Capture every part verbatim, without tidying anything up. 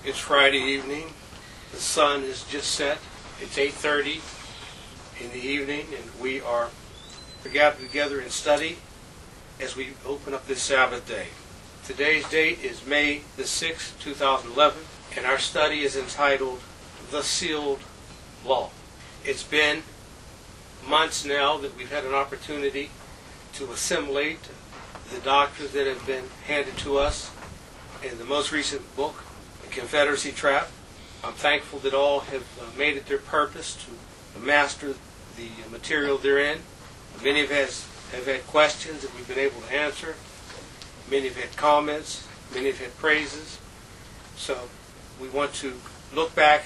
It's Friday evening. The sun is just set. It's eight thirty in the evening, and we are gathered together in study as we open up this Sabbath day. Today's date is May the sixth, two thousand eleven, and our study is entitled The Sealed Law. It's been months now that we've had an opportunity to assimilate the doctrines that have been handed to us in the most recent book, The Confederacy Trap. I'm thankful that all have uh, made it their purpose to master the material therein. Many have, has, have had questions that we've been able to answer. Many have had comments. Many have had praises. So we want to look back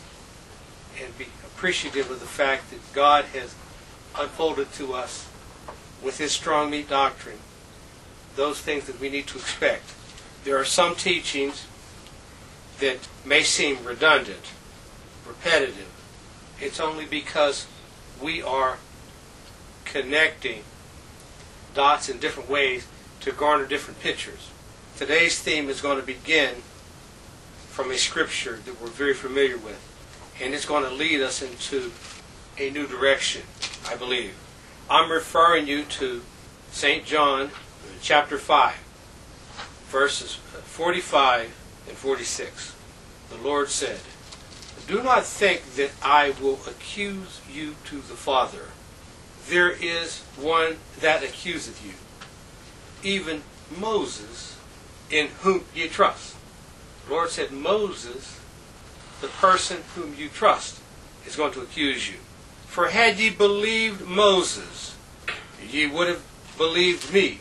and be appreciative of the fact that God has unfolded to us with His strong meat doctrine those things that we need to expect. There are some teachings that may seem redundant, repetitive. It's only because we are connecting dots in different ways to garner different pictures. Today's theme is going to begin from a scripture that we're very familiar with, and it's going to lead us into a new direction, I believe. I'm referring you to Saint John chapter five, verses forty-five and forty-six. The Lord said, "Do not think that I will accuse you to the Father. There is one that accuseth you, even Moses, in whom ye trust." The Lord said, Moses, the person whom you trust, is going to accuse you. "For had ye believed Moses, ye would have believed me,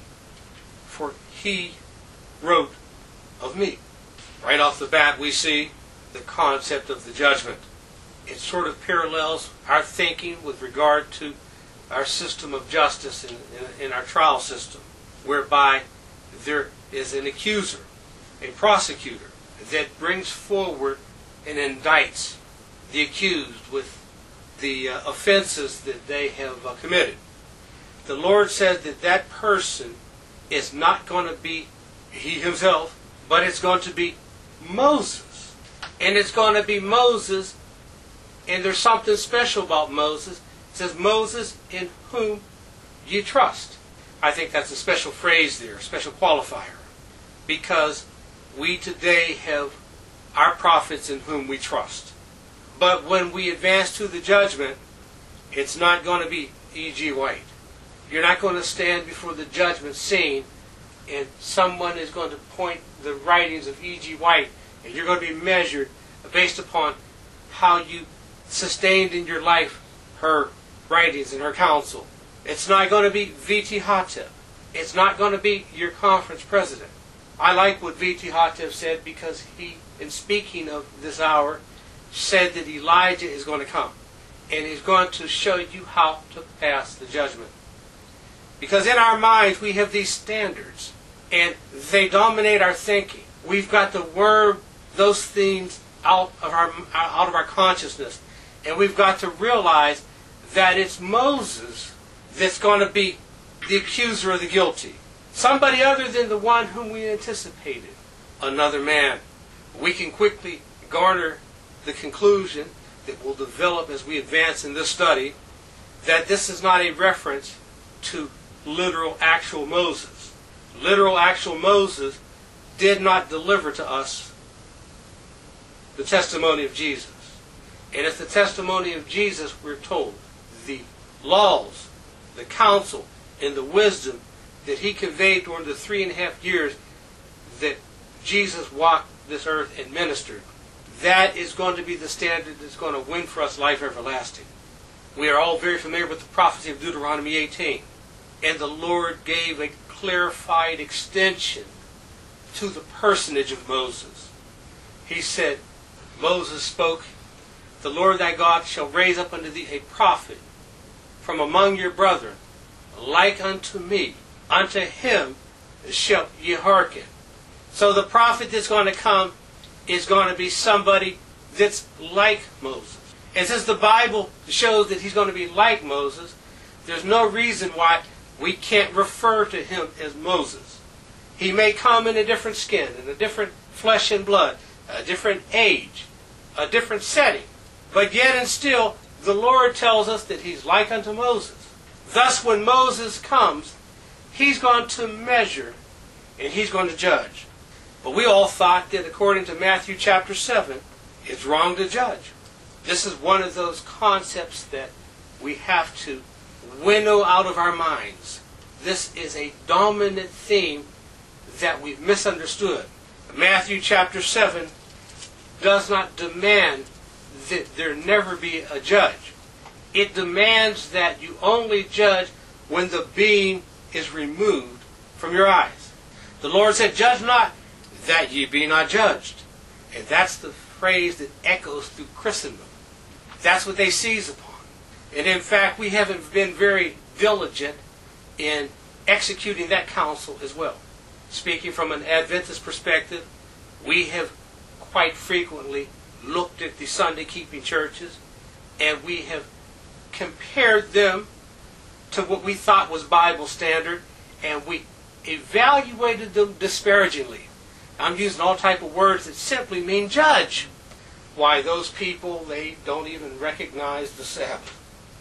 for he wrote of me." Right off the bat, we see the concept of the judgment. It sort of parallels our thinking with regard to our system of justice in, in, in our trial system, whereby there is an accuser, a prosecutor, that brings forward and indicts the accused with the uh, offenses that they have uh, committed. The Lord said that that person is not going to be he himself, but it's going to be Moses. And it's going to be Moses, and there's something special about Moses. It says, "Moses in whom you trust." I think that's a special phrase there, a special qualifier, because we today have our prophets in whom we trust. But when we advance to the judgment, it's not going to be E G White. You're not going to stand before the judgment scene and someone is going to point the writings of E G White, and you're going to be measured based upon how you sustained in your life her writings and her counsel. It's not going to be V T Hotep. It's not going to be your conference president. I like what V T Hotep said, because he, in speaking of this hour, said that Elijah is going to come, and he's going to show you how to pass the judgment. Because in our minds we have these standards, and they dominate our thinking. We've got to worm those things out of our out of our consciousness, and we've got to realize that it's Moses that's going to be the accuser of the guilty. Somebody other than the one whom we anticipated. Another man. We can quickly garner the conclusion that will develop as we advance in this study, that this is not a reference to literal, actual Moses. Literal, actual Moses did not deliver to us the testimony of Jesus. And it's the testimony of Jesus, we're told, the laws, the counsel, and the wisdom that He conveyed during the three and a half years that Jesus walked this earth and ministered. That is going to be the standard that's going to win for us life everlasting. We are all very familiar with the prophecy of Deuteronomy eighteen. And the Lord gave a clarified extension to the personage of Moses. He said, Moses spoke, "The Lord thy God shall raise up unto thee a prophet from among your brethren, like unto me. Unto him shall ye hearken." So the prophet that's going to come is going to be somebody that's like Moses. And since the Bible shows that he's going to be like Moses, there's no reason why we can't refer to him as Moses. He may come in a different skin, in a different flesh and blood, a different age, a different setting. But yet and still, the Lord tells us that he's like unto Moses. Thus, when Moses comes, he's going to measure and he's going to judge. But we all thought that according to Matthew chapter seven, it's wrong to judge. This is one of those concepts that we have to winnow out of our minds. This is a dominant theme that we've misunderstood. Matthew chapter seven does not demand that there never be a judge. It demands that you only judge when the beam is removed from your eyes. The Lord said, "Judge not, that ye be not judged." And that's the phrase that echoes through Christendom. That's what they seize upon. And in fact, we haven't been very diligent in executing that counsel as well. Speaking from an Adventist perspective, we have quite frequently looked at the Sunday-keeping churches, and we have compared them to what we thought was Bible standard, and we evaluated them disparagingly. I'm using all type of words that simply mean judge. Why, those people, they don't even recognize the Sabbath.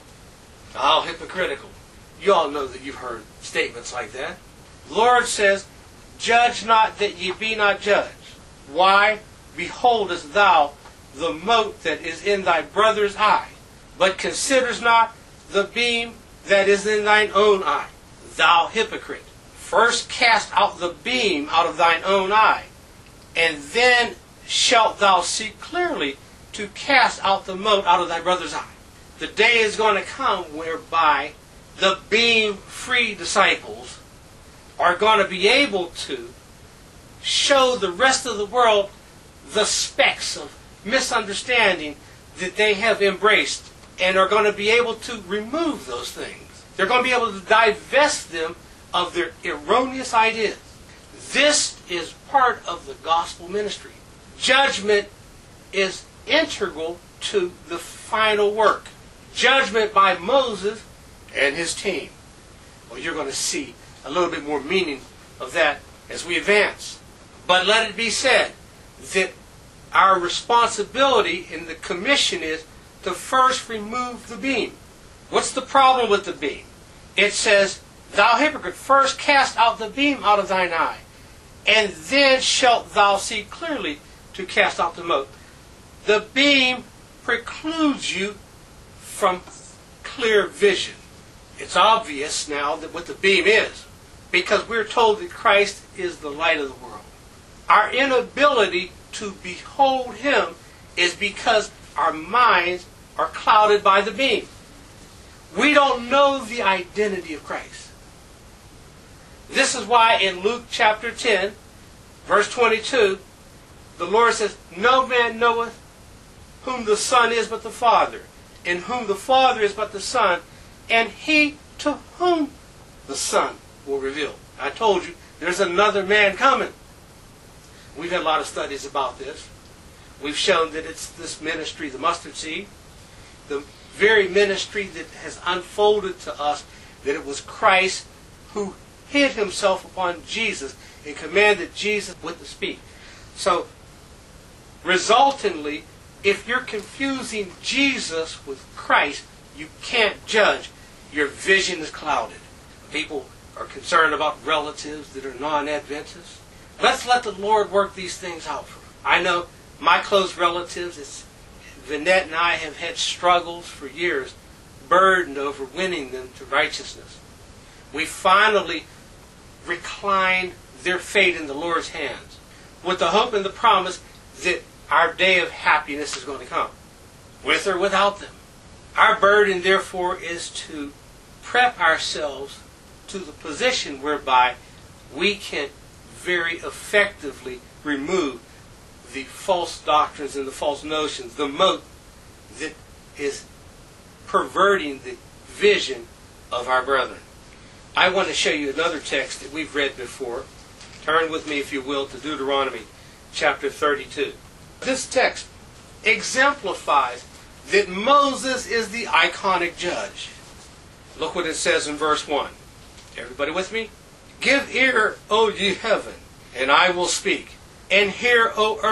How hypocritical. You all know that you've heard statements like that. The Lord says, "Judge not that ye be not judged. Why beholdest thou the mote that is in thy brother's eye, but considers not the beam that is in thine own eye? Thou hypocrite, first cast out the beam out of thine own eye, and then shalt thou see clearly to cast out the mote out of thy brother's eye." The day is going to come whereby the beam-free disciples are going to be able to show the rest of the world the specks of misunderstanding that they have embraced, and are going to be able to remove those things. They're going to be able to divest them of their erroneous ideas. This is part of the gospel ministry. Judgment is integral to the final work. Judgment by Moses and his team. Well, you're going to see a little bit more meaning of that as we advance. But let it be said that our responsibility in the commission is to first remove the beam. What's the problem with the beam? It says, "Thou hypocrite, first cast out the beam out of thine eye, and then shalt thou see clearly to cast out the mote." The beam precludes you from clear vision. It's obvious now that what the beam is, because we're told that Christ is the light of the world. Our inability to behold him is because our minds are clouded by the beam. We don't know the identity of Christ. This is why in Luke chapter ten, verse twenty-two, the Lord says, "No man knoweth whom the Son is but the Father, in whom the Father is but the Son, and he to whom the Son will reveal." I told you, there's another man coming. We've had a lot of studies about this. We've shown that it's this ministry, the mustard seed, the very ministry that has unfolded to us, that it was Christ who hid himself upon Jesus and commanded Jesus what to speak. So, resultantly, if you're confusing Jesus with Christ, you can't judge. Your vision is clouded. People are concerned about relatives that are non-Adventists. Let's let the Lord work these things out for them. I know my close relatives, it's, Vinette and I have had struggles for years, burdened over winning them to righteousness. We finally reclined their fate in the Lord's hands, with the hope and the promise that our day of happiness is going to come, with or without them. Our burden, therefore, is to prep ourselves to the position whereby we can very effectively remove the false doctrines and the false notions, the mote that is perverting the vision of our brethren. I want to show you another text that we've read before. Turn with me, if you will, to Deuteronomy chapter thirty-two. This text exemplifies that Moses is the iconic judge. Look what it says in verse one. Everybody with me? "Give ear, O ye heaven, and I will speak, and hear, O earth,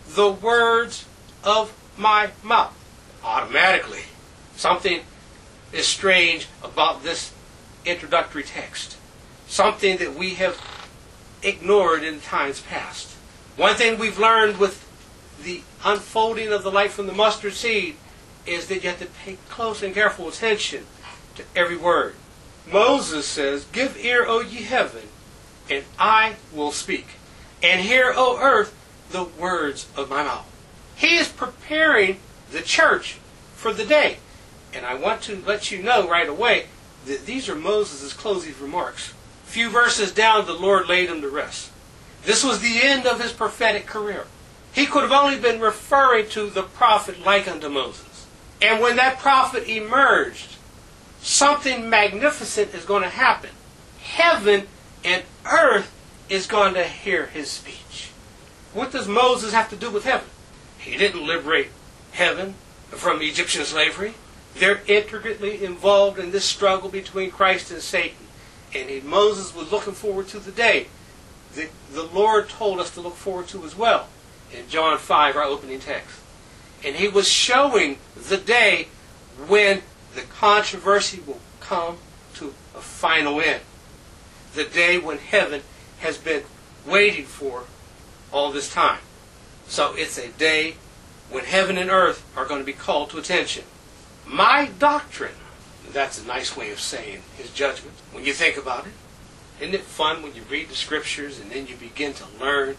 the words of my mouth. Automatically, something is strange about this introductory text. Something that we have ignored in times past. One thing we've learned with the unfolding of the light from the mustard seed is that you have to pay close and careful attention to every word. Moses says, "Give ear, O ye heaven, and I will speak. And hear, O earth, the words of my mouth." He is preparing the church for the day. And I want to let you know right away that these are Moses' closing remarks. A few verses down, the Lord laid him to rest. This was the end of his prophetic career. He could have only been referring to the prophet like unto Moses. And when that prophet emerged, something magnificent is going to happen. Heaven and earth is going to hear his speech. What does Moses have to do with heaven? He didn't liberate heaven from Egyptian slavery. They're intricately involved in this struggle between Christ and Satan. And he, Moses was looking forward to the day that the Lord told us to look forward to as well. In John five, our opening text. And he was showing the day when the controversy will come to a final end. The day when heaven has been waiting for all this time. So it's a day when heaven and earth are going to be called to attention. My doctrine, that's a nice way of saying his judgment, when you think about it. Isn't it fun when you read the scriptures and then you begin to learn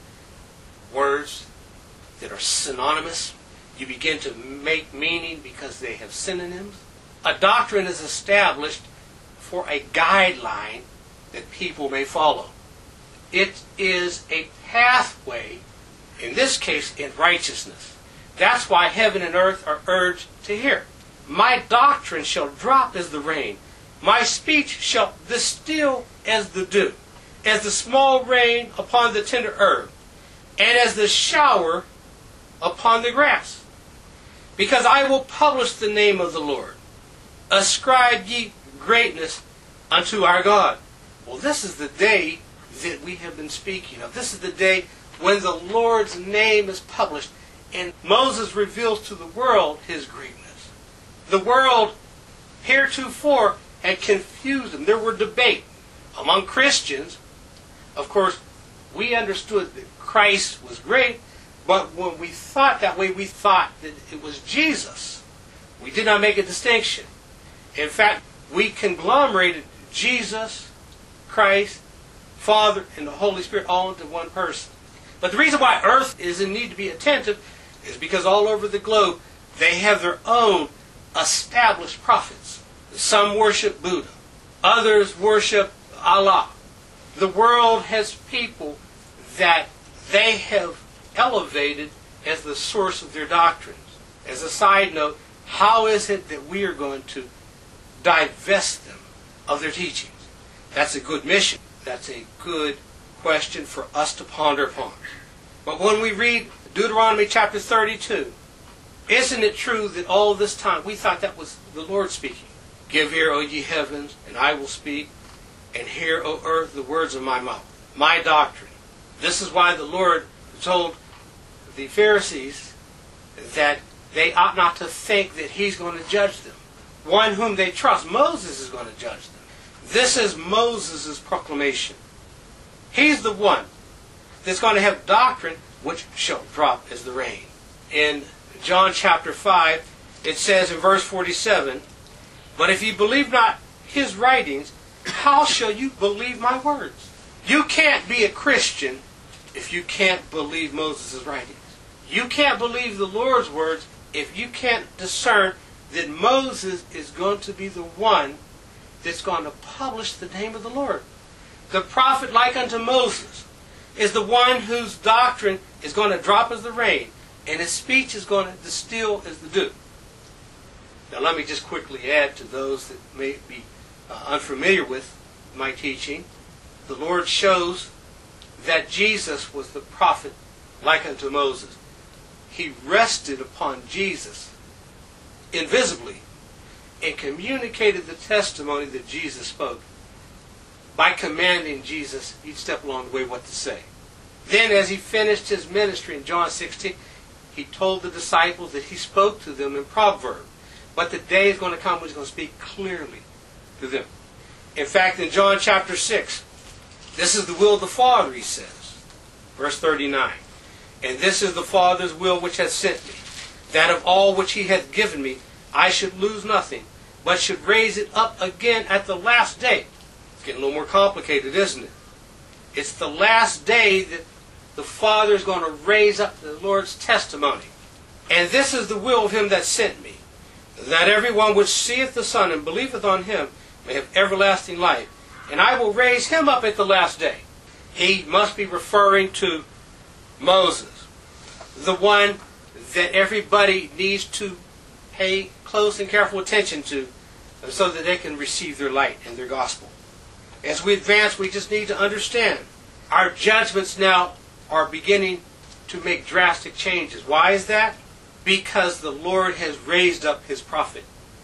words that are synonymous? You begin to make meaning because they have synonyms. A doctrine is established for a guideline that people may follow. It is a pathway, in this case, in righteousness. That's why heaven and earth are urged to hear. My doctrine shall drop as the rain. My speech shall distill as the dew, as the small rain upon the tender herb, and as the shower upon the grass. Because I will publish the name of the Lord. Ascribe ye greatness unto our God. Well, this is the day that we have been speaking of. This is the day when the Lord's name is published, and Moses reveals to the world his greatness. The world heretofore had confused them. There were debate among Christians. Of course, we understood that Christ was great, but when we thought that way, we thought that it was Jesus. We did not make a distinction. In fact, we conglomerated Jesus, Christ, Father, and the Holy Spirit all into one person. But the reason why earth is in need to be attentive is because all over the globe, they have their own established prophets. Some worship Buddha. Others worship Allah. The world has people that they have elevated as the source of their doctrines. As a side note, how is it that we are going to divest them of their teachings? That's a good mission. That's a good question for us to ponder upon. But when we read Deuteronomy chapter thirty-two, isn't it true that all this time we thought that was the Lord speaking? Give ear, O ye heavens, and I will speak, and hear, O earth, the words of my mouth. My doctrine. This is why the Lord told the Pharisees that they ought not to think that he's going to judge them. One whom they trust, Moses, is going to judge them. This is Moses' proclamation. He's the one that's going to have doctrine which shall drop as the rain. In John chapter five, it says in verse forty-seven, "But if ye believe not his writings, how shall you believe my words?" You can't be a Christian if you can't believe Moses' writings. You can't believe the Lord's words if you can't discern that Moses is going to be the one that's going to publish the name of the Lord. The prophet like unto Moses is the one whose doctrine is going to drop as the rain, and his speech is going to distill as the dew. Now let me just quickly add to those that may be uh, unfamiliar with my teaching. The Lord shows that Jesus was the prophet like unto Moses. He rested upon Jesus invisibly and communicated the testimony that Jesus spoke by commanding Jesus each step along the way what to say. Then as he finished his ministry in John sixteen, He told the disciples that he spoke to them in proverb. But the day is going to come when he's going to speak clearly to them. In fact, in John chapter six, this is the will of the Father, he says. Verse thirty-nine. And this is the Father's will which hath sent me, that of all which he hath given me, I should lose nothing, but should raise it up again at the last day. It's getting a little more complicated, isn't it? It's the last day that the Father is going to raise up the Lord's testimony. And this is the will of him that sent me, that everyone which seeth the Son and believeth on him may have everlasting life. And I will raise him up at the last day. He must be referring to Moses, the one that everybody needs to pay close and careful attention to so that they can receive their light and their gospel. As we advance, we just need to understand our judgments now are beginning to make drastic changes. Why is that? Because the Lord has raised up his prophet.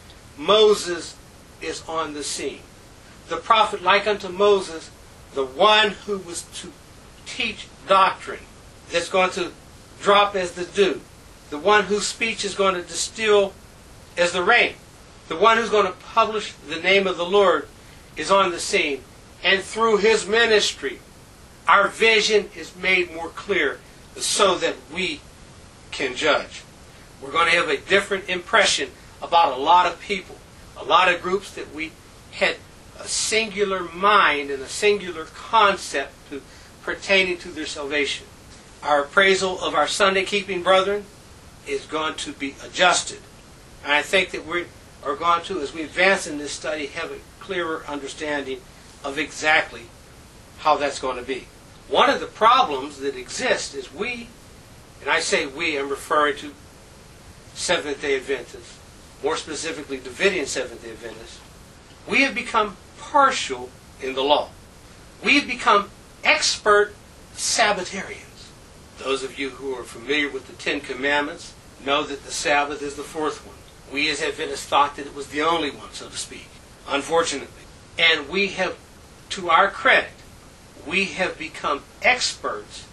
Moses is on the scene. The prophet like unto Moses, the one who was to teach doctrine that's going to drop as the dew, the one whose speech is going to distill as the rain, the one who's going to publish the name of the Lord is on the scene. And through his ministry, our vision is made more clear so that we can judge. We're going to have a different impression about a lot of people, a lot of groups that we had a singular mind and a singular concept to, pertaining to their salvation. Our appraisal of our Sunday keeping brethren is going to be adjusted. And I think that we are going to, as we advance in this study, have a clearer understanding of exactly how that's going to be. One of the problems that exist is we, and I say we, I'm referring to Seventh-day Adventists, more specifically Davidian Seventh-day Adventists, we have become partial in the law. We have become expert Sabbatarians. Those of you who are familiar with the Ten Commandments know that the Sabbath is the fourth one. We as Adventists thought that it was the only one, so to speak, unfortunately. And we have, to our credit, we have become experts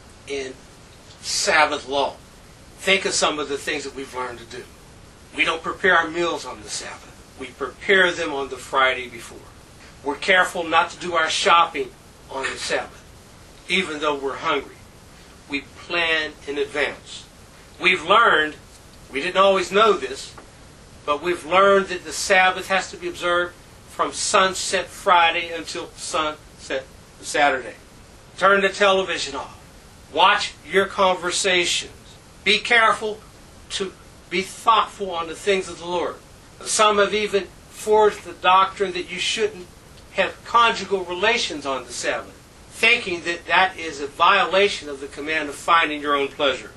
in Sabbath law. Think of some of the things that we've learned to do. We don't prepare our meals on the Sabbath. We prepare them on the Friday before. We're careful not to do our shopping on the Sabbath, even though we're hungry. We plan in advance. We've learned, we didn't always know this, but we've learned that the Sabbath has to be observed from sunset Friday until sunset Saturday. Turn the television off. Watch your conversations. Be careful to be thoughtful on the things of the Lord. Some have even forged the doctrine that you shouldn't have conjugal relations on the Sabbath, thinking that that is a violation of the command of finding your own pleasure.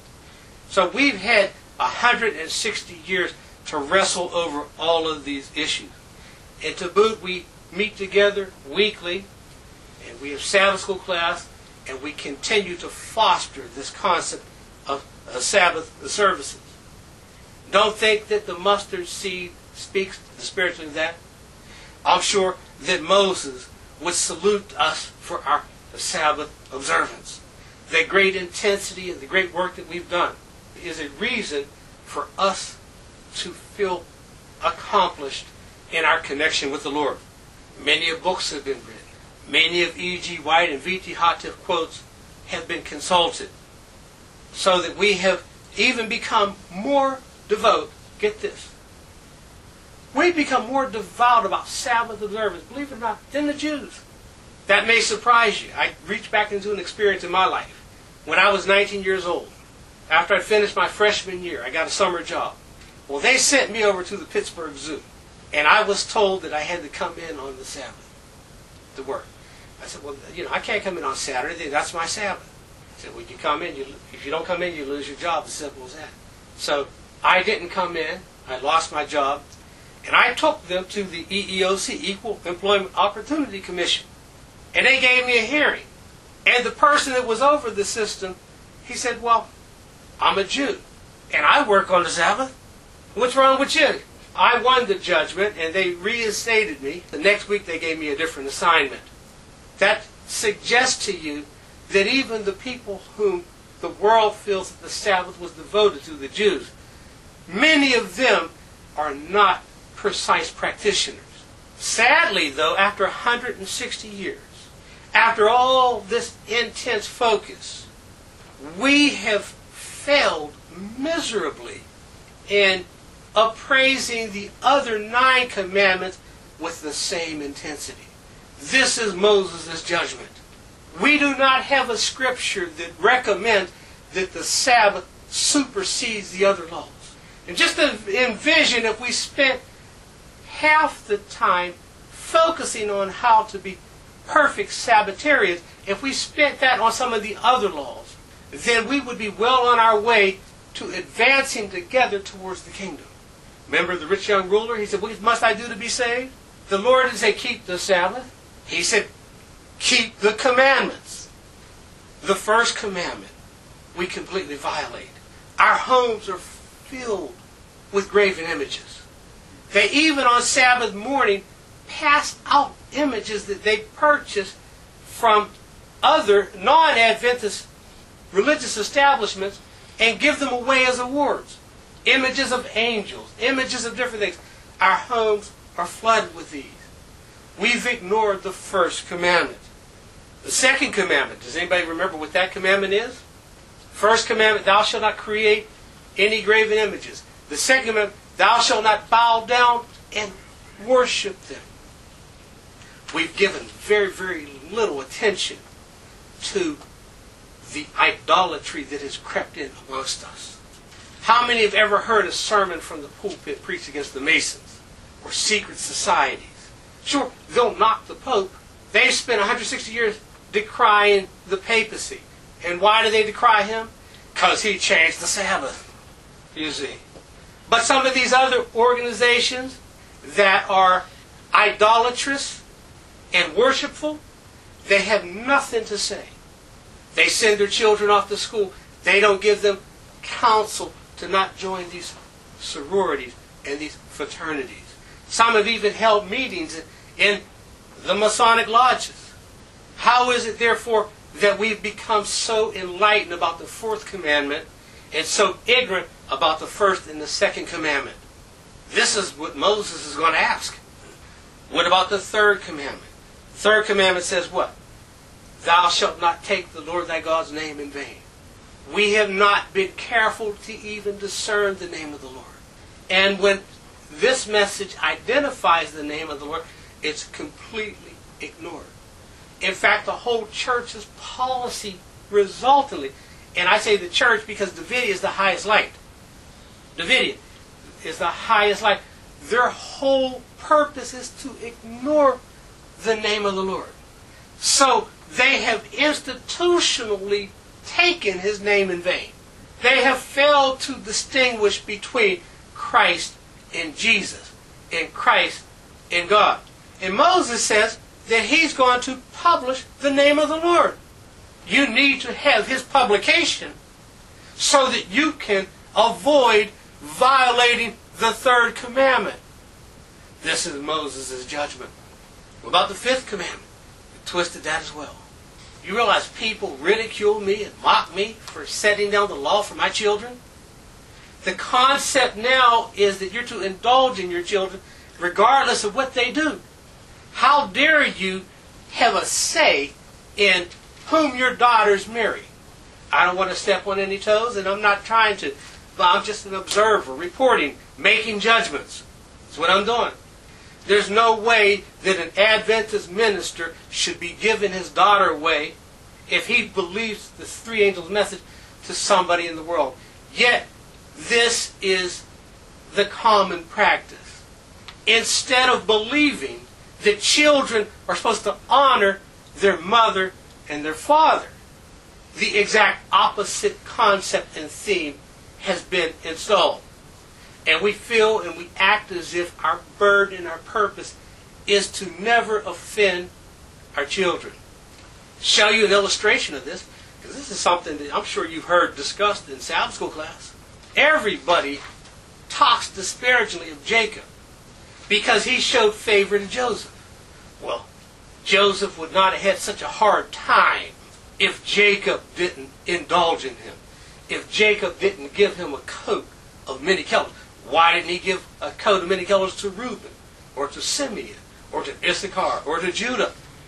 So we've had one hundred sixty years to wrestle over all of these issues. And to boot, we meet together weekly, and we have Sabbath school class, and we continue to foster this concept of uh, Sabbath services. Don't think that the mustard seed speaks spiritually of that. I'm sure that Moses would salute us for our Sabbath observance. The great intensity and the great work that we've done is a reason for us to feel accomplished in our connection with the Lord. Many of books have been written. Many of E G White and V T Houteff quotes have been consulted, so that we have even become more devout. Get this. We've become more devout about Sabbath observance, believe it or not, than the Jews. That may surprise you. I reached back into an experience in my life. When I was nineteen years old, after I finished my freshman year, I got a summer job. Well, they sent me over to the Pittsburgh Zoo, and I was told that I had to come in on the Sabbath to work. I said, well, you know, I can't come in on Saturday. That's my Sabbath. I said, well, you come in. You, if you don't come in, you lose your job. As simple as that. So I didn't come in. I lost my job. And I took them to the E E O C, Equal Employment Opportunity Commission. And they gave me a hearing. And the person that was over the system, he said, well, I'm a Jew, and I work on the Sabbath. What's wrong with you? I won the judgment, and they reinstated me. The next week, they gave me a different assignment. That suggests to you that even the people whom the world feels that the Sabbath was devoted to the Jews. Many of them are not precise practitioners. Sadly, though, after one hundred sixty years, after all this intense focus, we have failed miserably in appraising the other nine commandments with the same intensity. This is Moses' judgment. We do not have a scripture that recommends that the Sabbath supersedes the other laws. And just envision if we spent half the time focusing on how to be perfect Sabbatarians, if we spent that on some of the other laws, then we would be well on our way to advancing together towards the kingdom. Remember the rich young ruler? He said, what must I do to be saved? The Lord didn't say, keep the Sabbath. He said, keep the commandments. The first commandment we completely violate. Our homes are filled with graven images. They even on Sabbath morning pass out images that they purchased from other non-Adventist religious establishments and give them away as awards. Images of angels, images of different things. Our homes are flooded with these. We've ignored the first commandment. The second commandment, does anybody remember what that commandment is? First commandment, thou shalt not create any graven images. The second commandment, thou shalt not bow down and worship them. We've given very, very little attention to the idolatry that has crept in amongst us. How many have ever heard a sermon from the pulpit preached against the Masons or secret societies? Sure, they'll knock the Pope. They've spent one hundred sixty years decrying the papacy. And why do they decry him? Because he changed the Sabbath, you see. But some of these other organizations that are idolatrous and worshipful, they have nothing to say. They send their children off to school. They don't give them counsel to not join these sororities and these fraternities. Some have even held meetings in the Masonic lodges. How is it, therefore, that we've become so enlightened about the fourth commandment and so ignorant about the first and the second commandment? This is what Moses is going to ask. What about the third commandment? Third commandment says what? Thou shalt not take the Lord thy God's name in vain. We have not been careful to even discern the name of the Lord. And when this message identifies the name of the Lord, it's completely ignored. In fact, the whole church's policy resultantly, and I say the church because Davidian is the highest light. Davidian is the highest light. Their whole purpose is to ignore the name of the Lord. So they have institutionally taken his name in vain. They have failed to distinguish between Christ and Jesus, and Christ and God. And Moses says that he's going to publish the name of the Lord. You need to have his publication so that you can avoid violating the third commandment. This is Moses' judgment. What about the fifth commandment? He twisted that as well. You realize people ridicule me and mock me for setting down the law for my children? The concept now is that you're to indulge in your children regardless of what they do. How dare you have a say in whom your daughters marry? I don't want to step on any toes, and I'm not trying to, but I'm just an observer, reporting, making judgments. That's what I'm doing. There's no way that an Adventist minister should be giving his daughter away if he believes the three angels' message to somebody in the world. Yet, this is the common practice. Instead of believing that children are supposed to honor their mother and their father, the exact opposite concept and theme has been installed. And we feel and we act as if our burden and our purpose is to never offend our children. Show you an illustration of this, because this is something that I'm sure you've heard discussed in Sabbath school class. Everybody talks disparagingly of Jacob because he showed favor to Joseph. Well, Joseph would not have had such a hard time if Jacob didn't indulge in him, if Jacob didn't give him a coat of many colors. Why didn't he give a coat of many colors to Reuben, or to Simeon, or to Issachar, or to Judah,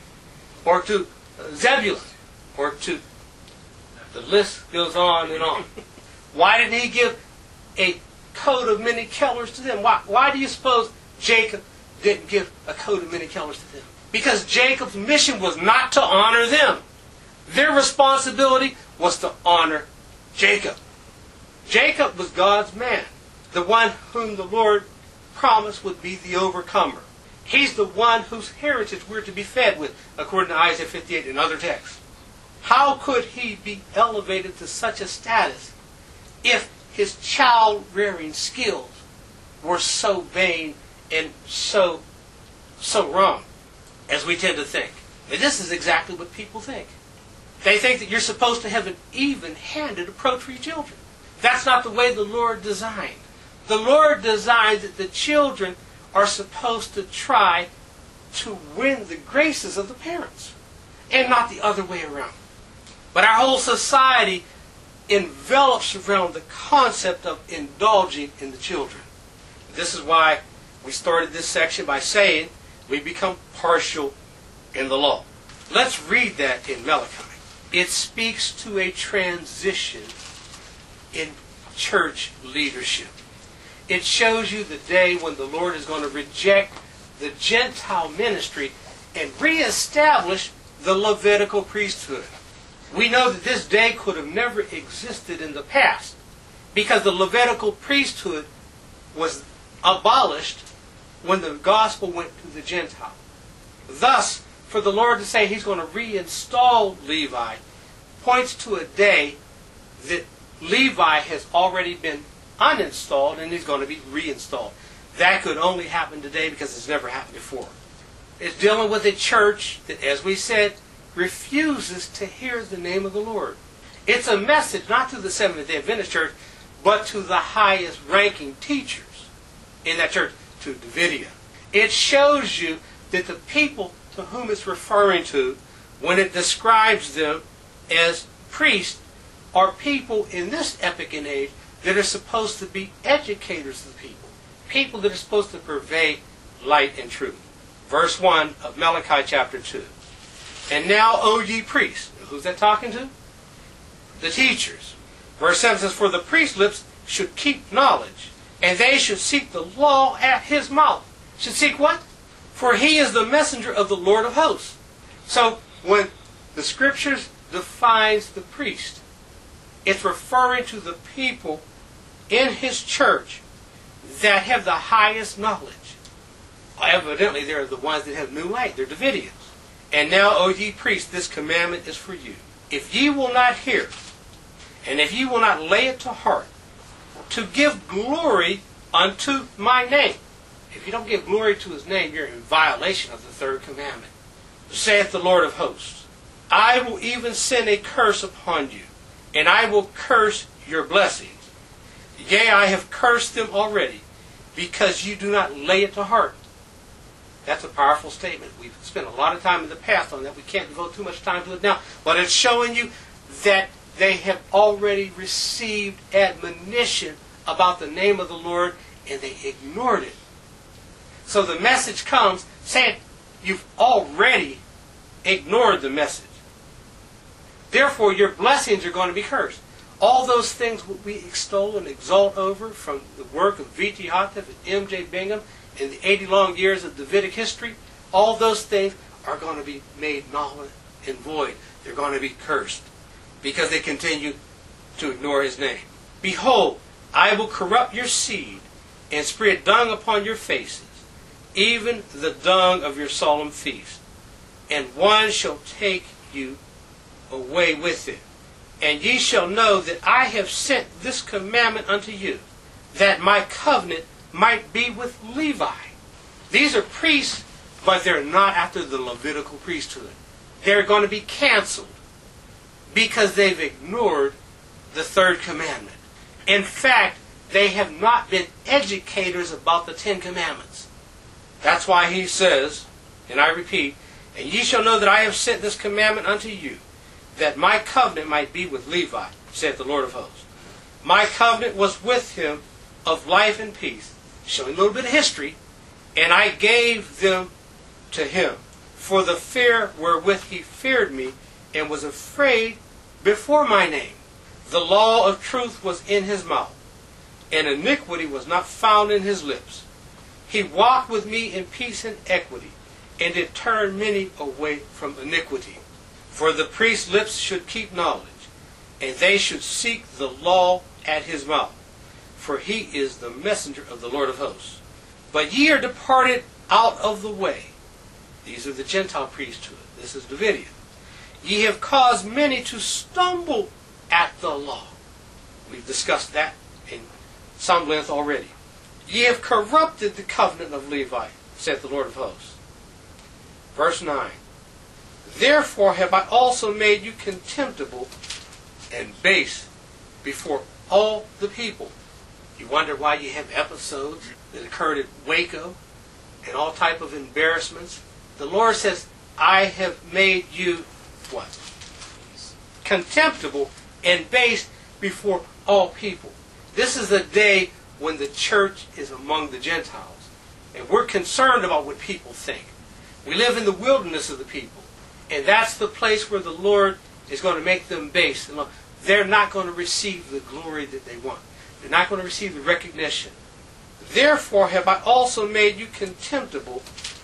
or to Zebulun, or to... The list goes on and on. Why didn't he give a coat of many colors to them? Why, why do you suppose Jacob didn't give a coat of many colors to them? Because Jacob's mission was not to honor them. Their responsibility was to honor Jacob. Jacob was God's man, the one whom the Lord promised would be the overcomer. He's the one whose heritage we're to be fed with, according to Isaiah fifty-eight and other texts. How could he be elevated to such a status if his child-rearing skills were so vain and so, so wrong, as we tend to think? And this is exactly what people think. They think that you're supposed to have an even-handed approach for your children. That's not the way the Lord designed. The Lord designed that the children are supposed to try to win the graces of the parents, and not the other way around. But our whole society envelops around the concept of indulging in the children. This is why we started this section by saying we become partial in the law. Let's read that in Malachi. It speaks to a transition in church leadership. It shows you the day when the Lord is going to reject the Gentile ministry and reestablish the Levitical priesthood. We know that this day could have never existed in the past because the Levitical priesthood was abolished when the gospel went to the Gentile. Thus, for the Lord to say He's going to reinstall Levi points to a day that Levi has already been uninstalled and He's going to be reinstalled. That could only happen today because it's never happened before. It's dealing with a church that, as we said, refuses to hear the name of the Lord. It's a message not to the Seventh-day Adventist church, but to the highest ranking teachers in that church, to Davidia. It shows you that the people to whom it's referring to when it describes them as priests are people in this epoch and age that are supposed to be educators of the people. People that are supposed to purvey light and truth. Verse one of Malachi chapter two. And now, O ye priests. Who's that talking to? The teachers. Verse seven says, for the priest's lips should keep knowledge, and they should seek the law at his mouth. Should seek what? For he is the messenger of the Lord of hosts. So, when the Scriptures defines the priest, it's referring to the people in his church that have the highest knowledge. Evidently, they're the ones that have new light. They're Davidians. And now, O ye priests, this commandment is for you. If ye will not hear, and if ye will not lay it to heart, to give glory unto my name. If you don't give glory to His name, you're in violation of the third commandment. Saith the Lord of hosts, I will even send a curse upon you, and I will curse your blessings. Yea, I have cursed them already, because you do not lay it to heart. That's a powerful statement. We've spent a lot of time in the past on that. We can't devote too much time to it now. But it's showing you that they have already received admonition about the name of the Lord, and they ignored it. So the message comes saying, you've already ignored the message. Therefore, your blessings are going to be cursed. All those things that we extol and exalt over from the work of V T Houghton and M J Bingham in the eighty long years of Davidic history, all those things are going to be made null and void. They're going to be cursed because they continue to ignore His name. Behold, I will corrupt your seed and spread dung upon your faces, even the dung of your solemn feast. And one shall take you away with it. And ye shall know that I have sent this commandment unto you, that my covenant might be with Levi. These are priests, but they're not after the Levitical priesthood. They're going to be canceled because they've ignored the third commandment. In fact, they have not been educators about the Ten Commandments. That's why He says, and I repeat, and ye shall know that I have sent this commandment unto you, that my covenant might be with Levi, saith the Lord of hosts. My covenant was with him of life and peace, showing a little bit of history, and I gave them to him for the fear wherewith he feared me, and was afraid before my name. The law of truth was in his mouth, and iniquity was not found in his lips. He walked with me in peace and equity, and did turn many away from iniquity. For the priest's lips should keep knowledge, and they should seek the law at his mouth. For he is the messenger of the Lord of hosts. But ye are departed out of the way. These are the Gentile priesthood. This is Davidian. Ye have caused many to stumble at the law. We've discussed that in some length already. Ye have corrupted the covenant of Levi, saith the Lord of hosts. Verse nine. Therefore have I also made you contemptible and base before all the people. You wonder why you have episodes that occurred at Waco and all type of embarrassments. The Lord says, I have made you what? Contemptible and base before all people. This is the day when the church is among the Gentiles. And we're concerned about what people think. We live in the wilderness of the people. And that's the place where the Lord is going to make them base. They're not going to receive the glory that they want. They're not going to receive the recognition. Therefore have I also made you contemptible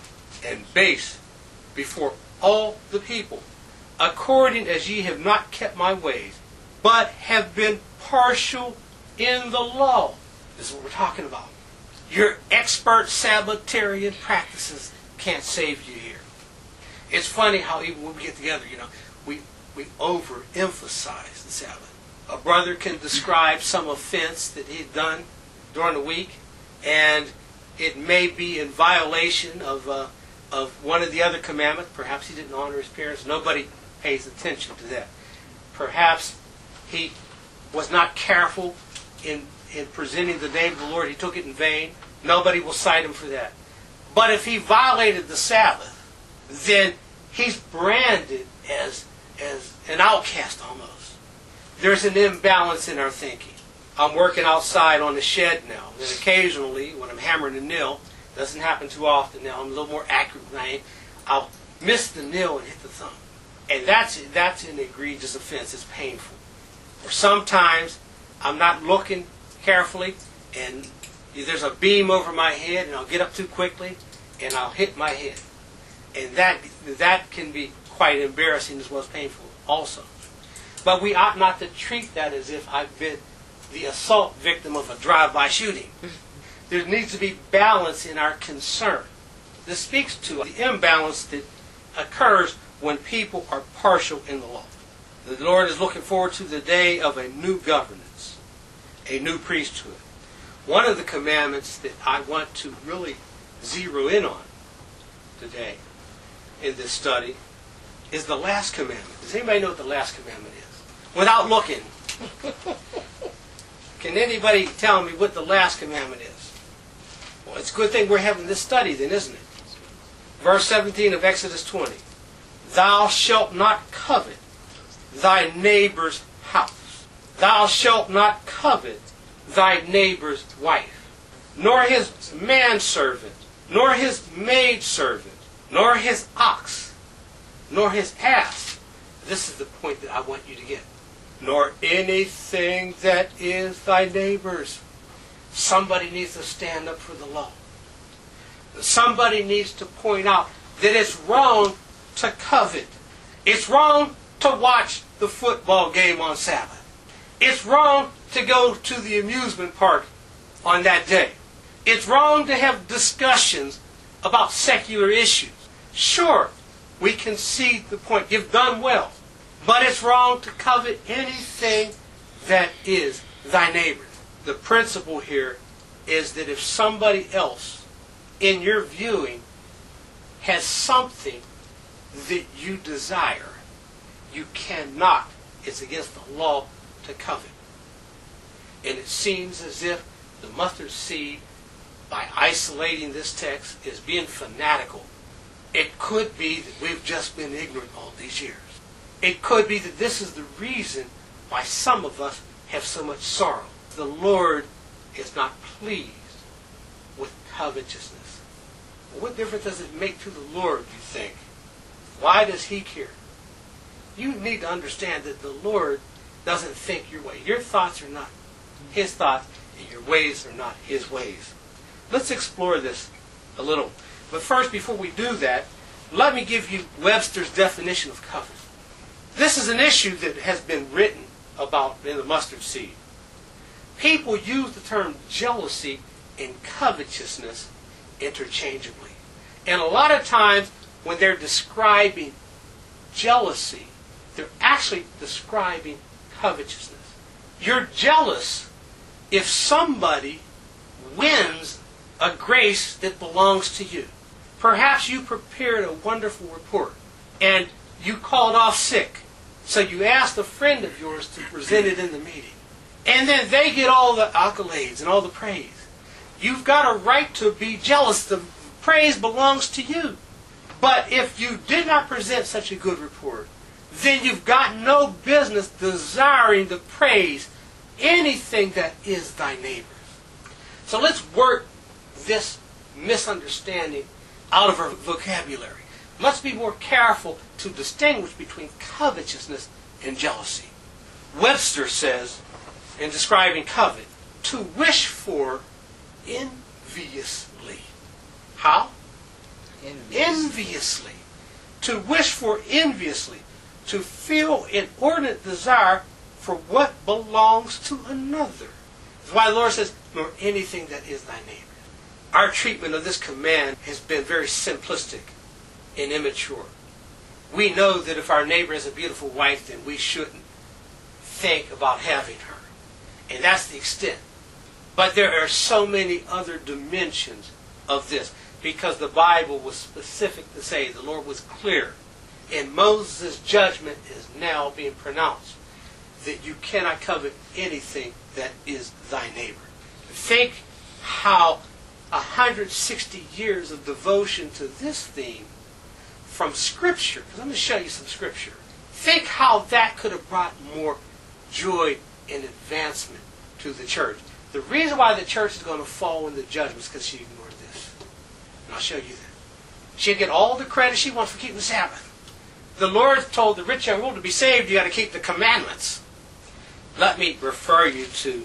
and base before all the people, according as ye have not kept my ways, but have been partial in the law. This is what we're talking about. Your expert Sabbatarian practices can't save you here. It's funny how even when we get together, you know, we, we overemphasize the Sabbath. A brother can describe some offense that he'd done during the week, and it may be in violation of uh, of one of the other commandments. Perhaps he didn't honor his parents. Nobody pays attention to that. Perhaps he was not careful in, in presenting the name of the Lord. He took it in vain. Nobody will cite him for that. But if he violated the Sabbath, then he's branded as, as an outcast almost. There's an imbalance in our thinking. I'm working outside on the shed now, and occasionally when I'm hammering a nail, doesn't happen too often now, I'm a little more accurate than I am, I'll miss the nail and hit the thumb. And that's, that's an egregious offense. It's painful. Or sometimes I'm not looking carefully, and there's a beam over my head, and I'll get up too quickly, and I'll hit my head. And that, that can be quite embarrassing as well as painful also. But we ought not to treat that as if I've been the assault victim of a drive-by shooting. There needs to be balance in our concern. This speaks to the imbalance that occurs when people are partial in the law. The Lord is looking forward to the day of a new governance, a new priesthood. One of the commandments that I want to really zero in on today in this study is the last commandment. Does anybody know what the last commandment is? Without looking. Can anybody tell me what the last commandment is? Well, it's a good thing we're having this study then, isn't it? Verse seventeen of Exodus twenty. Thou shalt not covet thy neighbor's house. Thou shalt not covet thy neighbor's wife, nor his manservant, nor his maidservant, nor his ox, nor his ass. This is the point that I want you to get. Nor anything that is thy neighbor's. Somebody needs to stand up for the law. Somebody needs to point out that it's wrong to covet. It's wrong to watch the football game on Sabbath. It's wrong to go to the amusement park on that day. It's wrong to have discussions about secular issues. Sure, we can see the point. You've done well. But it's wrong to covet anything that is thy neighbor. The principle here is that if somebody else in your viewing has something that you desire, you cannot, it's against the law to covet. And it seems as if the mustard seed, by isolating this text, is being fanatical. It could be that we've just been ignorant all these years. It could be that this is the reason why some of us have so much sorrow. The Lord is not pleased with covetousness. What difference does it make to the Lord, you think? Why does He care? You need to understand that the Lord doesn't think your way. Your thoughts are not His thoughts, and your ways are not His ways. Let's explore this a little. But first, before we do that, let me give you Webster's definition of covet. This is an issue that has been written about in the mustard seed. People use the term jealousy and covetousness interchangeably. And a lot of times when they're describing jealousy, they're actually describing covetousness. You're jealous if somebody wins a grace that belongs to you. Perhaps you prepared a wonderful report and you called off sick. So you asked a friend of yours to present it in the meeting. And then they get all the accolades and all the praise. You've got a right to be jealous. The praise belongs to you. But if you did not present such a good report, then you've got no business desiring to praise anything that is thy neighbor's. So let's work this misunderstanding out of our vocabulary. Let's be more careful to distinguish between covetousness and jealousy. Webster says, in describing covet, to wish for enviously. How? Enviously. Enviously. To wish for enviously. To feel inordinate desire for what belongs to another. That's why the Lord says, nor anything that is thy neighbor. Our treatment of this command has been very simplistic and immature. We know that if our neighbor has a beautiful wife, then we shouldn't think about having her. And that's the extent. But there are so many other dimensions of this, because the Bible was specific to say, the Lord was clear, and Moses' judgment is now being pronounced, that you cannot covet anything that is thy neighbor. Think how one hundred sixty years of devotion to this theme from Scripture, because I'm going to show you some Scripture. Think how that could have brought more joy and advancement to the church. The reason why the church is going to fall into judgment is because she ignored this. And I'll show you that. She'll get all the credit she wants for keeping the Sabbath. The Lord told the rich young ruler to be saved, you got to keep the commandments. Let me refer you to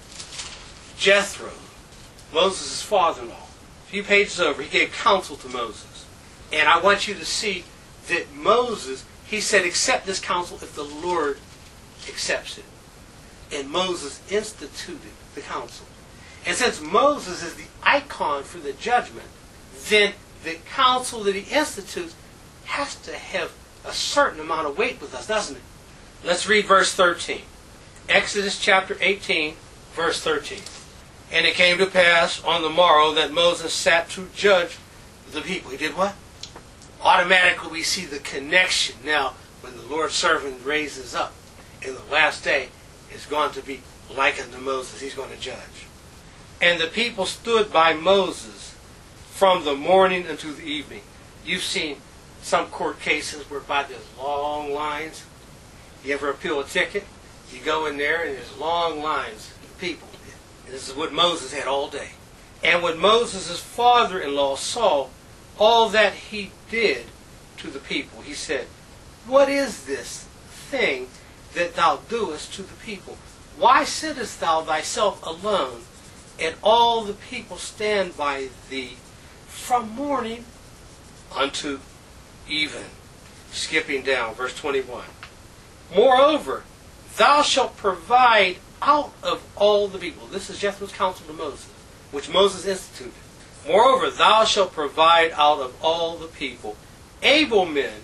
Jethro, Moses' father-in-law. A few pages over, he gave counsel to Moses. And I want you to see that Moses, he said, accept this counsel if the Lord accepts it. And Moses instituted the counsel. And since Moses is the icon for the judgment, then the counsel that he institutes has to have a certain amount of weight with us, doesn't it? Let's read verse thirteen. Exodus chapter eighteen, verse thirteen. And it came to pass on the morrow that Moses sat to judge the people. He did what? Automatically we see the connection now when the Lord's servant raises up in the last day is going to be like unto Moses. He's going to judge. And the people stood by Moses from the morning unto the evening. You've seen some court cases whereby there's long lines. You ever appeal a ticket? You go in there and there's long lines of people. And this is what Moses had all day. And when Moses' father-in-law saw all that he did to the people, he said, what is this thing that thou doest to the people? Why sittest thou thyself alone, and all the people stand by thee from morning unto even? Skipping down, verse twenty-one. Moreover, thou shalt provide out of all the people. This is Jethro's counsel to Moses, which Moses instituted. Moreover, thou shalt provide out of all the people able men,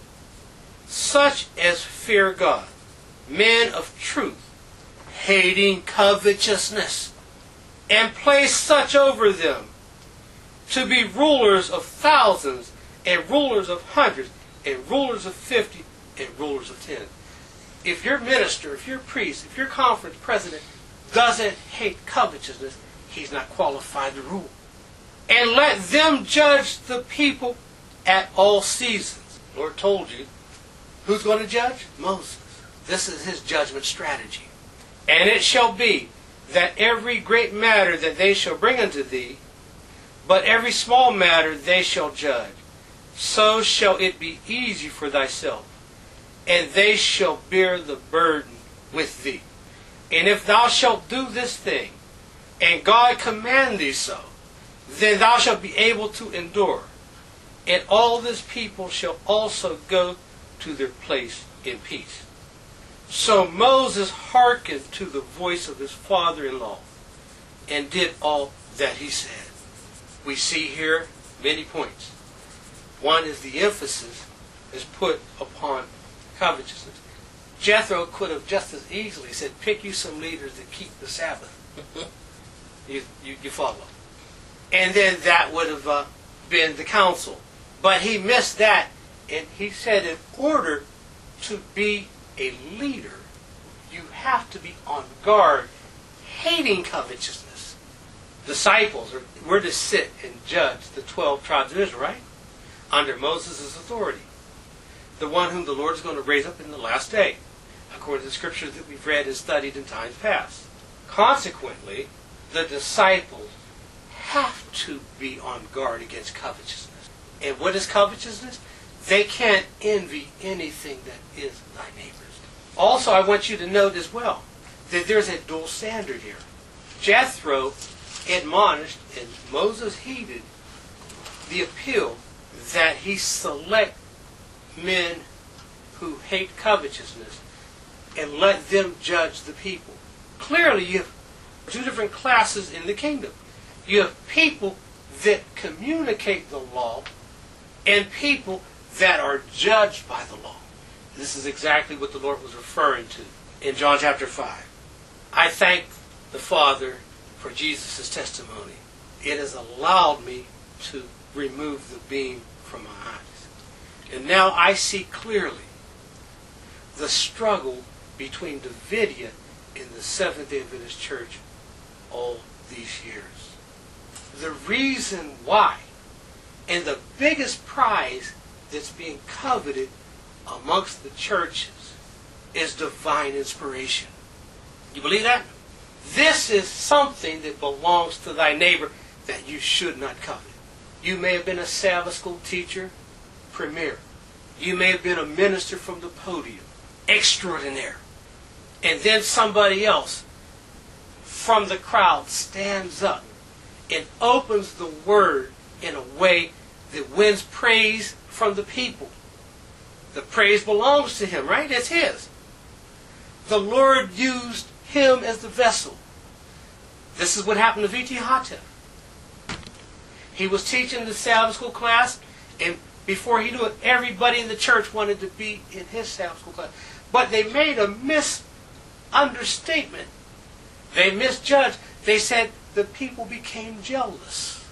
such as fear God, men of truth, hating covetousness, and place such over them to be rulers of thousands, and rulers of hundreds, and rulers of fifty, and rulers of ten. If your minister, if your priest, if your conference president doesn't hate covetousness, he's not qualified to rule. And let them judge the people at all seasons. The Lord told you Who's going to judge? Moses. This is his judgment strategy. And it shall be that every great matter that they shall bring unto thee, but every small matter they shall judge. So shall it be easy for thyself, and they shall bear the burden with thee. And if thou shalt do this thing, and God command thee so, then thou shalt be able to endure. And all this people shall also go to their place in peace. So Moses hearkened to the voice of his father-in-law, and did all that he said. We see here many points. One is the emphasis is put upon covetousness. Jethro could have just as easily said, pick you some leaders that keep the Sabbath. you, you, you follow. And then that would have uh, been the council. But he missed that, and he said in order to be a leader, you have to be on guard, hating covetousness. Disciples are, were to sit and judge the twelve tribes of Israel, right? Under Moses' authority. The one whom the Lord is going to raise up in the last day, according to the scriptures that we've read and studied in times past. Consequently, the disciples have to be on guard against covetousness. And what is covetousness? They can't envy anything that is thy neighbor's. Also, I want you to note as well that there's a dual standard here. Jethro admonished, and Moses heeded the appeal that he select men who hate covetousness and let them judge the people. Clearly, you have two different classes in the kingdom. You have people that communicate the law and people that are judged by the law. This is exactly what the Lord was referring to in John chapter five. I thank the Father for Jesus' testimony. It has allowed me to remove the beam from my eyes. And now I see clearly the struggle between Davidia and the Seventh-day Adventist Church all these years. The reason why, and the biggest prize that's being coveted amongst the churches, is divine inspiration. You believe that? This is something that belongs to thy neighbor that you should not covet. You may have been a Sabbath school teacher, premier. You may have been a minister from the podium, extraordinaire. And then somebody else from the crowd stands up and opens the word in a way that wins praise from the people. The praise belongs to him, right? It's his. The Lord used him as the vessel. This is what happened to V T Hotep. He was teaching the Sabbath school class, and before he knew it, everybody in the church wanted to be in his Sabbath school class. But they made a misunderstatement. They misjudged. They said the people became jealous.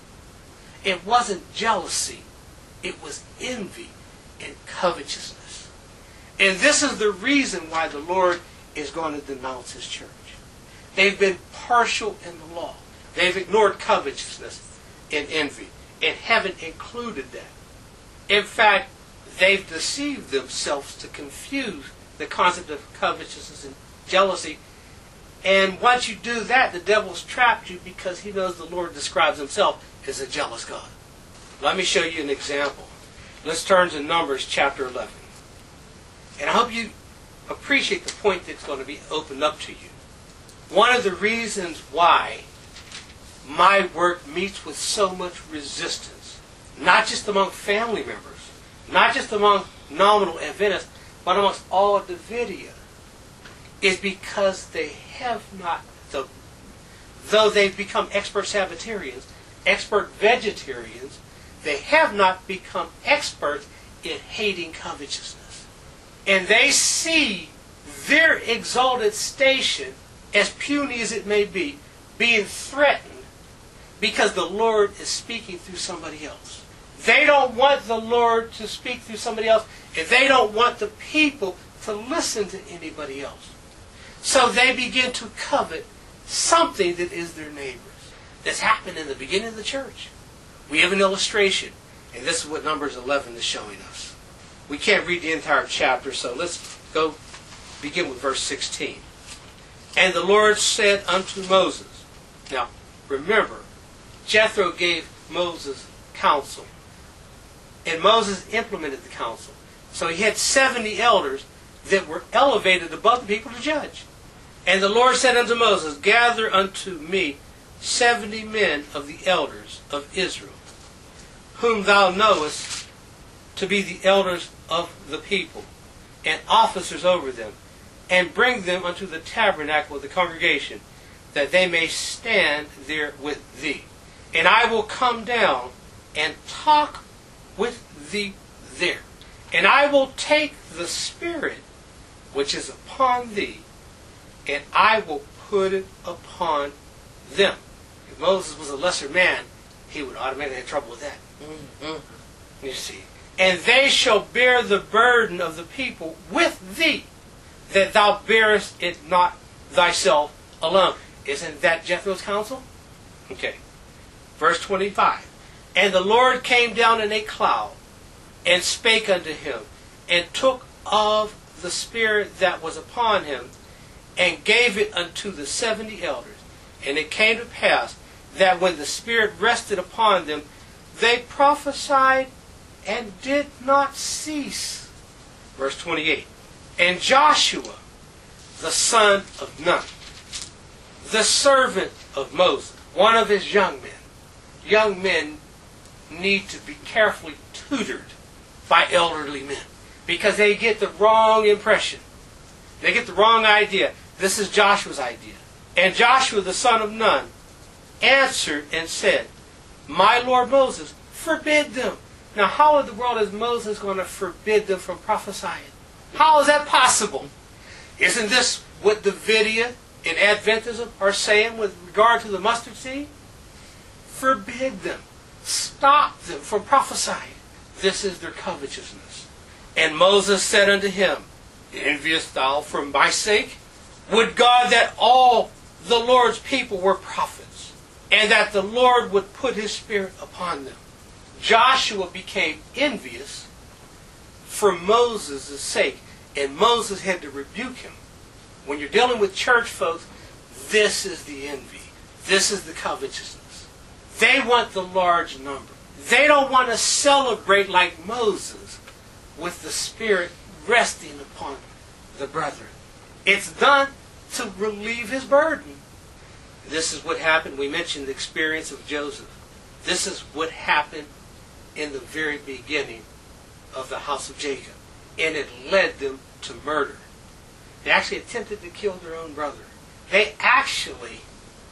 It wasn't jealousy. It was envy and covetousness. And this is the reason why the Lord is going to denounce his church. They've been partial in the law. They've ignored covetousness and envy and haven't included that. In fact, they've deceived themselves to confuse the concept of covetousness and jealousy. And once you do that, the devil's trapped you because he knows the Lord describes himself as a jealous God. Let me show you an example. Let's turn to Numbers chapter eleven. And I hope you appreciate the point that's going to be opened up to you. One of the reasons why my work meets with so much resistance, not just among family members, not just among nominal Adventists, but amongst all of Davidia, is because they have not, though, though they've become expert Sabbatarians, expert vegetarians, they have not become experts in hating covetousness. And they see their exalted station, as puny as it may be, being threatened because the Lord is speaking through somebody else. They don't want the Lord to speak through somebody else, and they don't want the people to listen to anybody else. So they begin to covet something that is their neighbor's. That's happened in the beginning of the church. We have an illustration, and this is what Numbers eleven is showing us. We can't read the entire chapter, so let's go begin with verse sixteen. And the Lord said unto Moses. Now, remember, Jethro gave Moses counsel. And Moses implemented the counsel. So he had seventy elders that were elevated above the people to judge. And the Lord said unto Moses, gather unto me seventy men of the elders of Israel, whom thou knowest to be the elders of the people, and officers over them, and bring them unto the tabernacle of the congregation, that they may stand there with thee. And I will come down and talk with thee there. And I will take the Spirit which is upon thee, and I will put it upon them. If Moses was a lesser man, he would automatically have trouble with that. Mm-hmm. You see. And they shall bear the burden of the people with thee, that thou bearest it not thyself alone. Isn't that Jethro's counsel? Okay. Verse twenty-five. And the Lord came down in a cloud, and spake unto him, and took of the Spirit that was upon him, and gave it unto the seventy elders. And it came to pass that when the Spirit rested upon them, they prophesied and did not cease. Verse twenty-eight. And Joshua, the son of Nun, the servant of Moses, one of his young men. Young men need to be carefully tutored by elderly men, because they get the wrong impression. They get the wrong idea. This is Joshua's idea. And Joshua, the son of Nun, answered and said, my Lord Moses, forbid them. Now, how in the world is Moses going to forbid them from prophesying? How is that possible? Isn't this what Davidia and Adventism are saying with regard to the mustard seed? Forbid them. Stop them from prophesying. This is their covetousness. And Moses said unto him, enviest thou for my sake? Would God that all the Lord's people were prophets, and that the Lord would put his Spirit upon them. Joshua became envious for Moses' sake, and Moses had to rebuke him. When you're dealing with church folks, this is the envy. This is the covetousness. They want the large number. They don't want to celebrate like Moses with the Spirit resting upon the brethren. It's done to relieve his burden. This is what happened. We mentioned the experience of Joseph. This is what happened in the very beginning of the house of Jacob. And it led them to murder. They actually attempted to kill their own brother. They actually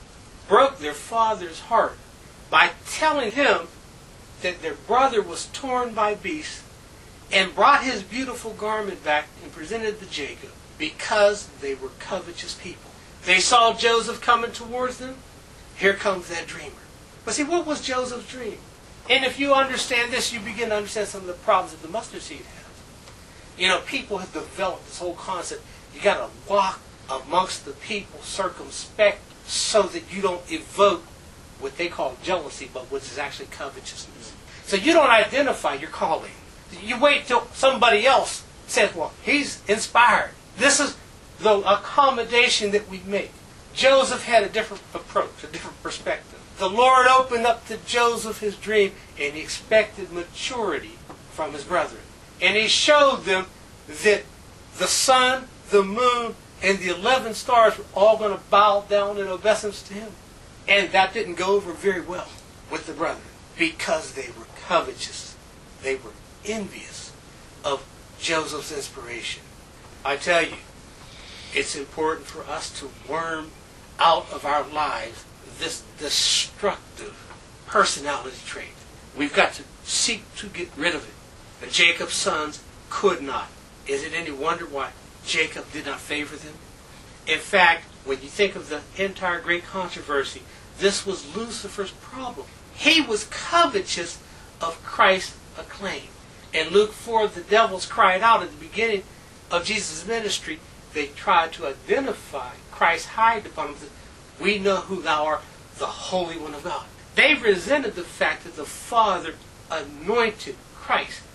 broke their father's heart by telling him that their brother was torn by beasts, and brought his beautiful garment back and presented it to Jacob, because they were covetous people. They saw Joseph coming towards them. Here comes that dreamer. But see, what was Joseph's dream? And if you understand this, you begin to understand some of the problems that the mustard seed has. You know, people have developed this whole concept. You got to walk amongst the people circumspect so that you don't evoke what they call jealousy, but which is actually covetousness. So you don't identify your calling. You wait till somebody else says, well, he's inspired. This is the accommodation that we make. Joseph had a different approach, a different perspective. The Lord opened up to Joseph his dream, and he expected maturity from his brethren. And he showed them that the sun, the moon, and the eleven stars were all going to bow down in obeisance to him. And that didn't go over very well with the brethren, because they were covetous. They were envious of Joseph's inspiration. I tell you, it's important for us to worm out of our lives this destructive personality trait. We've got to seek to get rid of it. But Jacob's sons could not. Is it any wonder why Jacob did not favor them? In fact, when you think of the entire great controversy, this was Lucifer's problem. He was covetous of Christ's acclaim. In Luke four, the devils cried out at the beginning of Jesus' ministry. They tried to identify Christ's hide upon him. We know who thou art, the Holy One of God. They resented the fact that the Father anointed Christ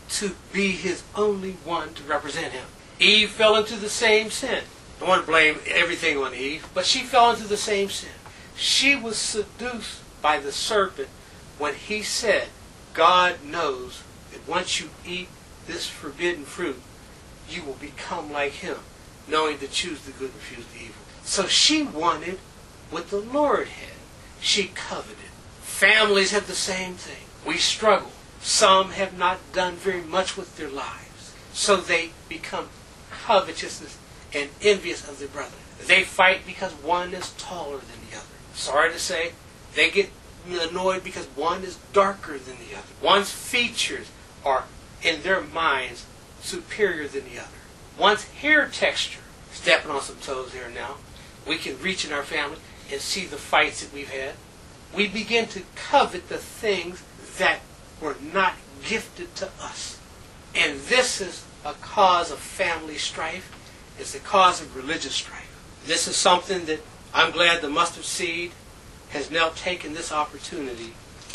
to be his only one to represent him. Eve fell into the same sin. I don't want to blame everything on Eve, but she fell into the same sin. She was seduced by the serpent when he said, God knows that once you eat this forbidden fruit, you will become like him, knowing to choose the good and refuse the evil. So she wanted what the Lord had. She coveted. Families have the same thing. We struggle. Some have not done very much with their lives, so they become covetousness and envious of their brother. They fight because one is taller than the other. Sorry to say, they get annoyed because one is darker than the other. One's features are, in their minds, superior than the other. One's hair texture, stepping on some toes here now, we can reach in our family and see the fights that we've had. We begin to covet the things that were not gifted to us. And this is a cause of family strife. It's a cause of religious strife. This is something that I'm glad the mustard seed has now taken this opportunity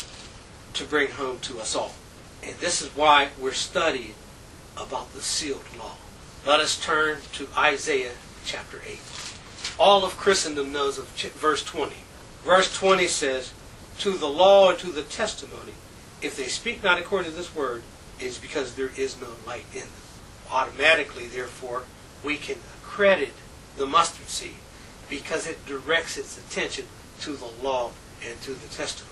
to bring home to us all. And this is why we're studying about the sealed law. Let us turn to Isaiah chapter eight. All of Christendom knows of verse twenty. Verse twenty says, to the law and to the testimony, if they speak not according to this word, it is because there is no light in them. Automatically, therefore, we can credit the mustard seed because it directs its attention to the law and to the testimony.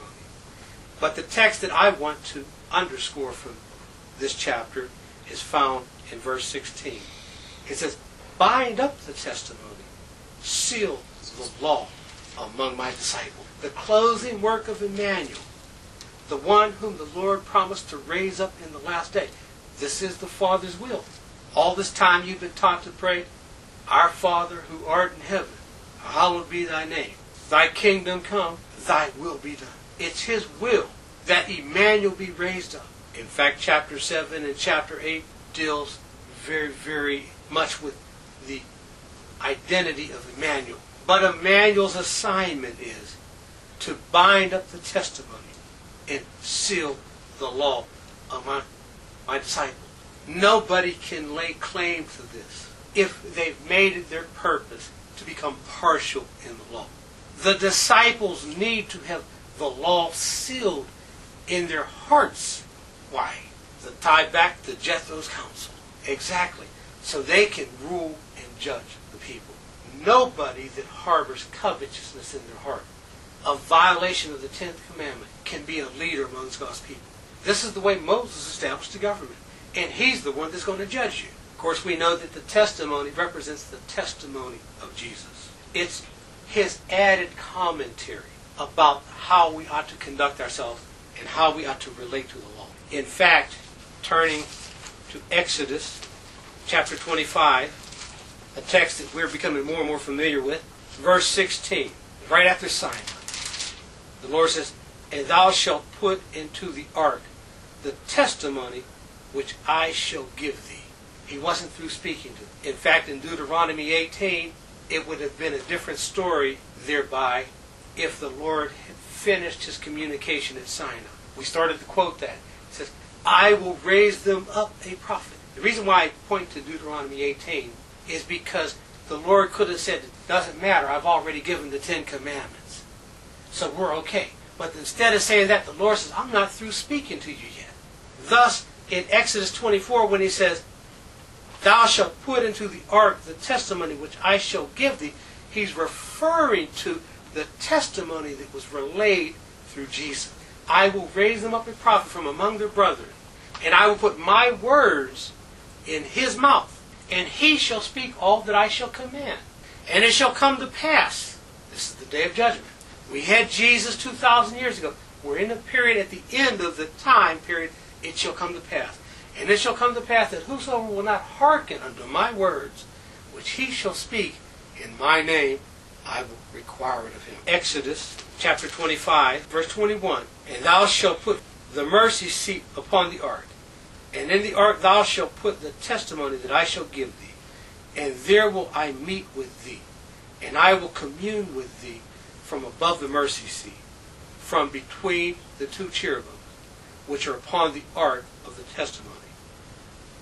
But the text that I want to underscore from this chapter is found in verse sixteen. It says, bind up the testimony, seal the law among my disciples. The closing work of Emmanuel, the one whom the Lord promised to raise up in the last day. This is the Father's will. All this time you've been taught to pray, our Father who art in heaven, hallowed be thy name. Thy kingdom come, thy will be done. It's his will that Emmanuel be raised up. In fact, chapter seven and chapter eight deals very, very much with the identity of Emmanuel. But Emmanuel's assignment is to bind up the testimony and seal the law of my, my disciples. Nobody can lay claim to this if they've made it their purpose to become partial in the law. The disciples need to have the law sealed in their hearts. Why? To tie back to Jethro's counsel. Exactly. So they can rule and judge the people. Nobody that harbors covetousness in their heart, a violation of the tenth commandment, can be a leader amongst God's people. This is the way Moses established the government. And he's the one that's going to judge you. Of course, we know that the testimony represents the testimony of Jesus. It's his added commentary about how we ought to conduct ourselves and how we ought to relate to the law. In fact, turning to Exodus chapter twenty-five, a text that we're becoming more and more familiar with, verse sixteen, right after Sinai, the Lord says, and thou shalt put into the ark the testimony which I shall give thee. He wasn't through speaking to them. In fact, in Deuteronomy eighteen, it would have been a different story thereby if the Lord had finished his communication at Sinai. We started to quote that. It says, I will raise them up a prophet. The reason why I point to Deuteronomy eighteen is because the Lord could have said, it doesn't matter, I've already given the Ten Commandments, so we're okay. But instead of saying that, the Lord says, I'm not through speaking to you yet. Thus, in Exodus twenty-four, when he says, thou shalt put into the ark the testimony which I shall give thee, he's referring to the testimony that was relayed through Jesus. I will raise them up a prophet from among their brethren, and I will put my words in his mouth, and he shall speak all that I shall command. And it shall come to pass, this is the day of judgment. We had Jesus two thousand years ago. We're in a period at the end of the time period, it shall come to pass. And it shall come to pass that whosoever will not hearken unto my words, which he shall speak in my name, I will require it of him. Exodus chapter twenty-five, verse twenty-one. And thou shalt put the mercy seat upon the ark. And in the ark thou shalt put the testimony that I shall give thee. And there will I meet with thee. And I will commune with thee from above the mercy seat, from between the two cherubims, which are upon the ark of the testimony.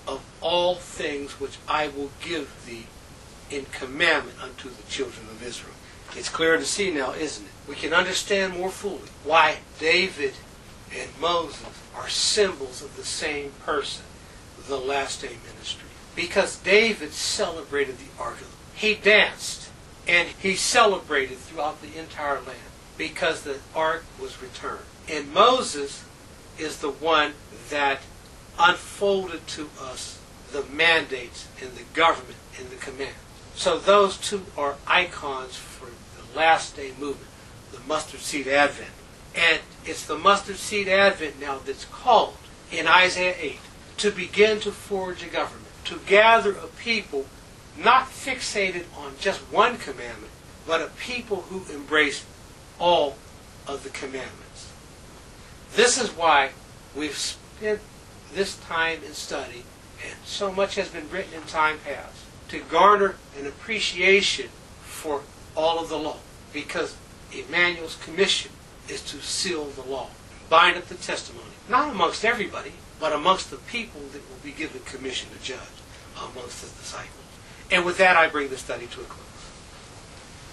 of all things which I will give thee in commandment unto the children of Israel. It's clear to see now, isn't it? We can understand more fully why David and Moses are symbols of the same person, the last day ministry. Because David celebrated the Ark of the Lord. He danced and he celebrated throughout the entire land because the Ark was returned. And Moses is the one that unfolded to us the mandates and the government and the command. So those two are icons for the last day movement, the mustard seed advent. And it's the mustard seed advent now that's called in Isaiah eight to begin to forge a government, to gather a people not fixated on just one commandment, but a people who embrace all of the commandments. This is why we've spent this time in study, and so much has been written in time past, to garner an appreciation for all of the law, because Emmanuel's commission is to seal the law, bind up the testimony, not amongst everybody, but amongst the people that will be given commission to judge amongst the disciples. And with that, I bring the study to a close.